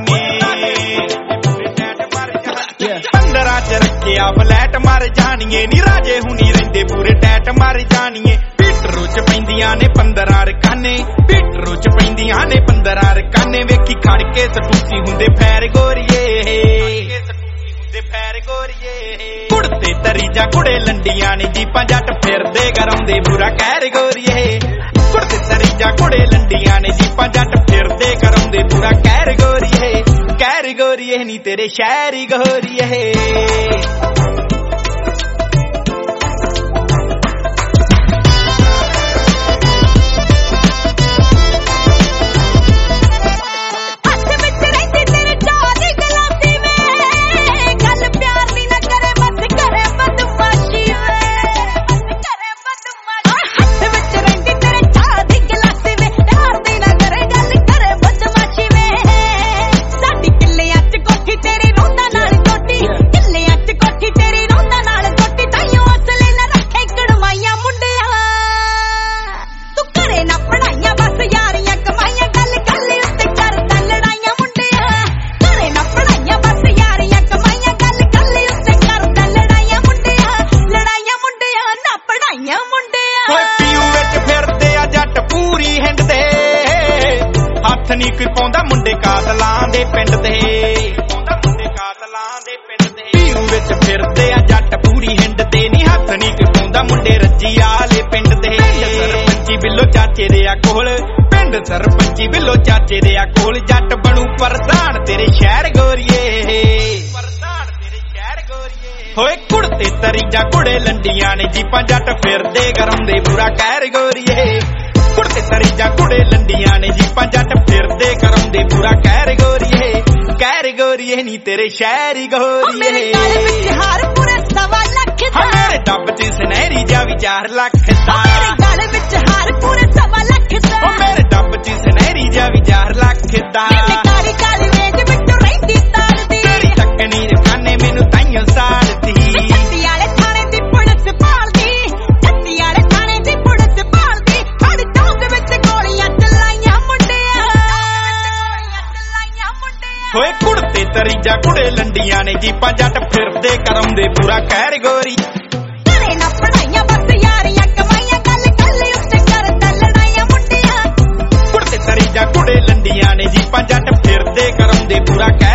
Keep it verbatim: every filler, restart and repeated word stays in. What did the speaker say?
ਜਾਣੀਏ ਪੰਦਰਾਂ ਚ ਰੱਖਿਆ ਫਲੈਟ ਮਰ ਜਾਣੀਏ ਨੀ ਰਾਜੇ ਹੁਣੀ ਰਹਿੰਦੇ ਪੂਰੇ ਟੈਟ ਮਰ ਜਾਣੀਏ ਪੀਟਰੋ ਚ ਪੈਂਦੀਆਂ ਨੇ ਪੰਦਰਾਂ ਰਕਾਨੇ ਪੀਟਰੋ ਚ ਪੈਂਦੀਆਂ ਨੇ ਪੰਦਰਾਂ ਰਕਾਨੇ ਵੇਖੀ ਖੜ ਕੇ ਸਟੂਸੀ ਹੁੰਦੇ ਫੈਰ ਗੋਰੀਏ ਫੈਰ ਗੋਰੀਏ ਕੁੜਤੇ ਤਰੀ ਜਾ ਕੁੜੇ ਲੰਡੀਆਂ ਨੇ ਜੀਪਾਂ ਜੱਟ ਫਿਰਦੇ ਗਰਾਉਂਦੇ ਬੁਰਾ ਕਹਿਰ ਗੋਰੀਏ ਕੁੜਤੇ ਤਰੀ ਜਾ ਕੁੜੇ ਲੰਡੀਆਂ ਨੇ ਜੀਪਾਂ ਜੱਟ ਫਿਰਦੇ ਗਰਾਉਂਦੇ ਬੁਰਾ ਕਹਿਰ ਗੋਰੀਏ ਕਹਿਰ ਗੋਰੀਏ ਨੀ ਤੇਰੇ ਸ਼ਹਿਰ ਹੀ ਗੋਰੀਏ ਨੀ ਕੋਈ ਪਾਉਂਦਾ ਮੁੰਡੇ ਕਾਤਲਾਂ ਦੇ ਪਿੰਡ ਦੇ ਪਾਉਂਦਾ ਮੁੰਡੇ ਕਾਤਲਾਂ ਦੇ ਪਿੰਡ ਦੇ ਪੀਰੂ ਵਿੱਚ ਫਿਰਦੇ ਆ ਜੱਟ ਪੂਰੀ ਹਿੰਡ ਦੇ ਨੀ ਹੱਥ ਨੀ ਕੋਈ ਪਾਉਂਦਾ ਮੁੰਡੇ ਰੱਜੀ ਵਾਲੇ ਪਿੰਡ ਦੇ ਸਰਪੰਚੀ ਬਿੱਲੋ ਚਾਚੇ ਦੇ ਆ ਕੋਲ ਪਿੰਡ ਸਰਪੰਚੀ ਬਿੱਲੋ ਚਾਚੇ ਦੇ ਆ ਕੋਲ ਜੱਟ ਬਣੂ ਪ੍ਰਧਾਨ ਤੇਰੇ ਸ਼ਹਿਰ ਗੋਰੀਏ ਪ੍ਰਧਾਨ ਤੇਰੇ ਸ਼ਹਿਰ ਗੋਰੀਏ ਹੋਏ ਕੁੜਤੇ ਤਰੀ ਜਾ ਕੁੜੇ ਲੰਡੀਆਂ ਨੇ ਜੀਪਾਂ ਜੱਟ ਫਿਰਦੇ ਗਰਾਉਂਦੇ ਬੁਰਾ ਕਹਿਰ ਗੋਰੀਏ ਕੁੜਤੇ ਤਰੀ ਜਾ ਕੁੜੇ ਲੰਡੀਆਂ ਨੇ ਜੀਪਾਂ ਜੱਟ ਫਿਰਦੇ ਕਰਾਉਂਦੇ ਪੂਰਾ ਕਹਿਰ ਗੋਰੀਏ ਕਹਿਰ ਗੋਰੀਏ ਨੀ ਤੇਰੇ ਸ਼ਹਿਰ ਹੀ ਗੋਰੀਏ ਮੇਰੇ ਗਲ ਵਿੱਚ ਹਾਰ ਪੂਰੇ ਸਵਾ ਲੱਖ ਦਾ ਮੇਰੇ ਡੱਬ ਚ ਸੁਨਹਿਰੀ ਜਾ ਵੀ ਚਾਰ ਲੱਖ ਦਾ ਮੇਰੇ ਗਲ ਵਿੱਚ ਹਾਰ ਪੂਰੇ ਸਵਾ ਲੱਖ ਦਾ ਮੇਰੇ ਡੱਬ ਚ ਸੁਨਹਿਰੀ ਜਾ ਵੀ ਚਾਰ ਲੱਖ ਦਾ ਮੇਰੇ ਕਾਲੀ ਕਾਲੀ ਵੇਜ ਵਿੱਚ ਰਹਿੰਦੀ ਤਾਲਦੀ ਤੇਰੀ ਚੱਕਣੀ ਦੇ ਕਾਨੇ ਮੈਨੂੰ ਤਾਈਓ ਸਾੜਦੀ ਜੱਤੀ ਵਾਲੇ ਥਾਣੇ ਦੀ ਪੁਲਿਸ ਭਾਲਦੀ ਜੱਤੀ ਵਾਲੇ ਥਾਣੇ ਦੀ ਪੁਲਿਸ ਭਾਲਦੀ ਹੋਏ ਕੁੜਤੇ ਤਰੀ ਜਾ ਕੁੜੇ ਲੰਡੀਆਂ ਨੇ ਜੀਪਾਂ ਜੱਟ ਫਿਰਦੇ ਕਰਾਉਂਦੇ ਪੂਰਾ ਕਹਿਰ ਗੋਰੀ ਘਰੇ ਨਾ ਪੜਾਈਆਂ ਬਸ ਯਾਰੀਆਂ ਕਮਾਈਆਂ ਗੱਲ ਗੱਲ ਉੱਤੇ ਕਰਦਾ ਲੜਾਈਆਂ ਮੁੰਡਿਆਂ ਕੁੜਤੇ ਤਰੀ ਜਾ ਕੁੜੇ ਲੰਡੀਆਂ ਨੇ ਜੀਪਾਂ ਜੱਟ ਫਿਰਦੇ ਕਰਾਉਂਦੇ ਪੂਰਾ